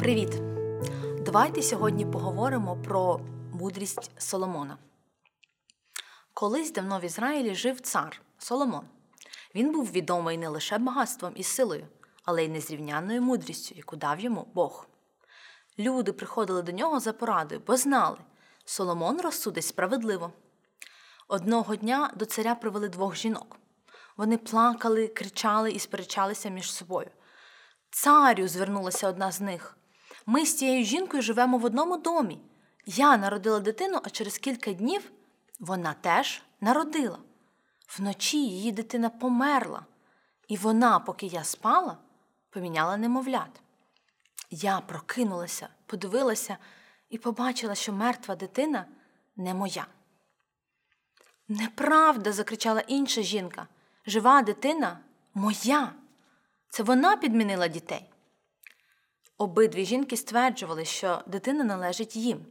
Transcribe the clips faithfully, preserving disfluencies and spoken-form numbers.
Привіт! Давайте сьогодні поговоримо про мудрість Соломона. Колись давно в Ізраїлі жив цар Соломон. Він був відомий не лише багатством і силою, але й незрівнянною мудрістю, яку дав йому Бог. Люди приходили до нього за порадою, бо знали, Соломон розсудить справедливо. Одного дня до царя привели двох жінок. Вони плакали, кричали і сперечалися між собою. «Царю», – звернулася одна з них, – «ми з цією жінкою живемо в одному домі. Я народила дитину, а через кілька днів вона теж народила. Вночі її дитина померла, і вона, поки я спала, поміняла немовлят. Я прокинулася, подивилася і побачила, що мертва дитина не моя». «Неправда», – закричала інша жінка, – «жива дитина моя. Це вона підмінила дітей». Обидві жінки стверджували, що дитина належить їм.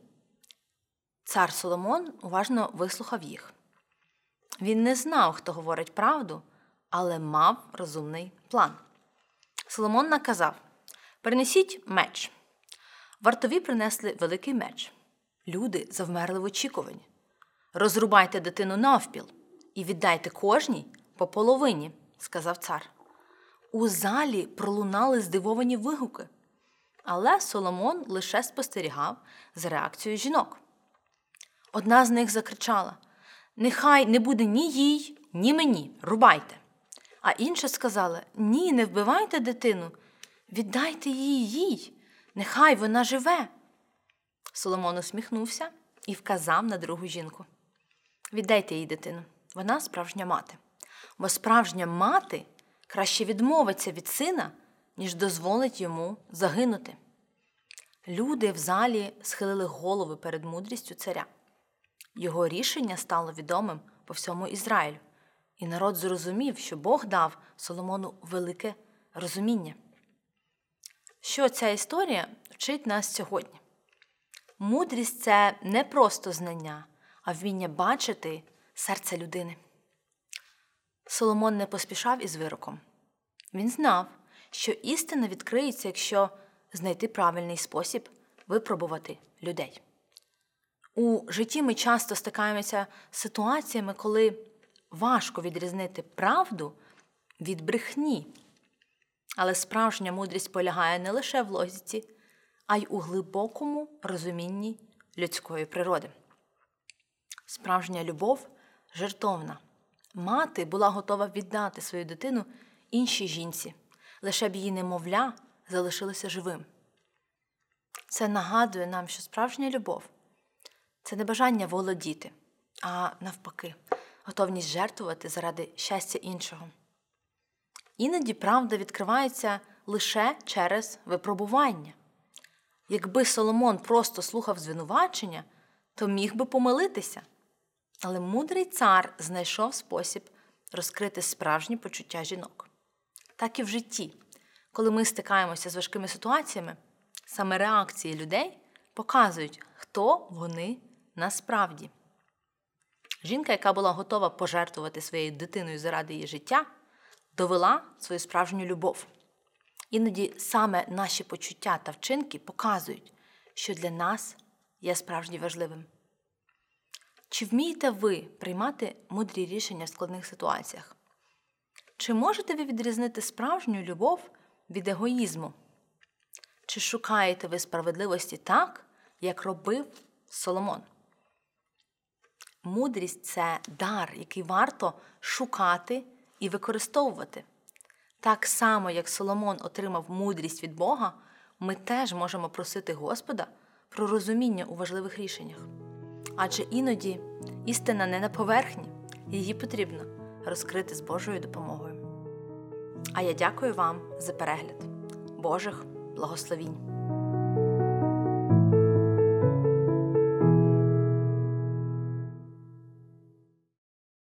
Цар Соломон уважно вислухав їх. Він не знав, хто говорить правду, але мав розумний план. Соломон наказав: «Принесіть меч». Вартові принесли великий меч. Люди завмерли в очікуванні. «Розрубайте дитину навпіл і віддайте кожній по половині», – сказав цар. У залі пролунали здивовані вигуки, але Соломон лише спостерігав за реакцією жінок. Одна з них закричала: «Нехай не буде ні їй, ні мені, рубайте». А інша сказала: «Ні, не вбивайте дитину, віддайте її їй, нехай вона живе». Соломон усміхнувся і вказав на другу жінку: «Віддайте їй дитину, вона справжня мати, бо справжня мати краще відмовиться від сина, ніж дозволить йому загинути». Люди в залі схилили голови перед мудрістю царя. Його рішення стало відомим по всьому Ізраїлю, і народ зрозумів, що Бог дав Соломону велике розуміння. Що ця історія вчить нас сьогодні? Мудрість – це не просто знання, а вміння бачити серце людини. Соломон не поспішав із вироком. Він знав, що істина відкриється, якщо знайти правильний спосіб випробувати людей. У житті ми часто стикаємося з ситуаціями, коли важко відрізнити правду від брехні. Але справжня мудрість полягає не лише в логіці, а й у глибокому розумінні людської природи. Справжня любов жертовна. Мати була готова віддати свою дитину іншій жінці, лише б її немовля залишилося живим. Це нагадує нам, що справжня любов – це не бажання володіти, а навпаки, готовність жертвувати заради щастя іншого. Іноді правда відкривається лише через випробування. Якби Соломон просто слухав звинувачення, то міг би помилитися. Але мудрий цар знайшов спосіб розкрити справжні почуття жінок. Так і в житті. Коли ми стикаємося з важкими ситуаціями, саме реакції людей показують, хто вони насправді. Жінка, яка була готова пожертвувати своєю дитиною заради її життя, довела свою справжню любов. Іноді саме наші почуття та вчинки показують, що для нас є справді важливим. Чи вмієте ви приймати мудрі рішення в складних ситуаціях? Чи можете ви відрізнити справжню любов від егоїзму? Чи шукаєте ви справедливості так, як робив Соломон? Мудрість – це дар, який варто шукати і використовувати. Так само, як Соломон отримав мудрість від Бога, ми теж можемо просити Господа про розуміння у важливих рішеннях. Адже іноді істина не на поверхні, її потрібно розкрити з Божою допомогою. А я дякую вам за перегляд. Божих благословінь!